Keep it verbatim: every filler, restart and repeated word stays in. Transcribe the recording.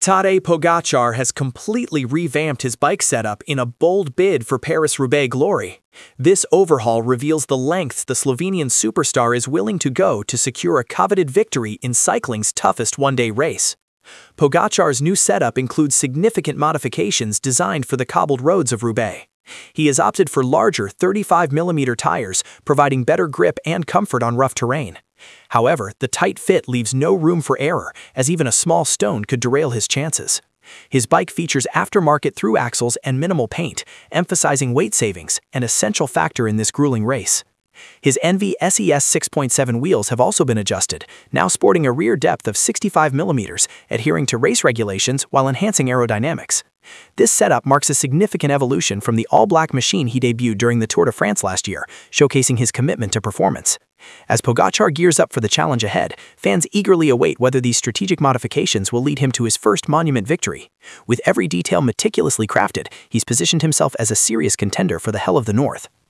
Tadej Pogacar has completely revamped his bike setup in a bold bid for Paris-Roubaix glory. This overhaul reveals the lengths the Slovenian superstar is willing to go to secure a coveted victory in cycling's toughest one-day race. Pogacar's new setup includes significant modifications designed for the cobbled roads of Roubaix. He has opted for larger thirty-five millimeter tires, providing better grip and comfort on rough terrain. However, the tight fit leaves no room for error, as even a small stone could derail his chances. His bike features aftermarket through axles and minimal paint, emphasizing weight savings, an essential factor in this grueling race. His Envy S E S six point seven wheels have also been adjusted, now sporting a rear depth of sixty-five millimeters, adhering to race regulations while enhancing aerodynamics. This setup marks a significant evolution from the all-black machine he debuted during the Tour de France last year, showcasing his commitment to performance. As Pogacar gears up for the challenge ahead, fans eagerly await whether these strategic modifications will lead him to his first monument victory. With every detail meticulously crafted, he's positioned himself as a serious contender for the Hell of the North.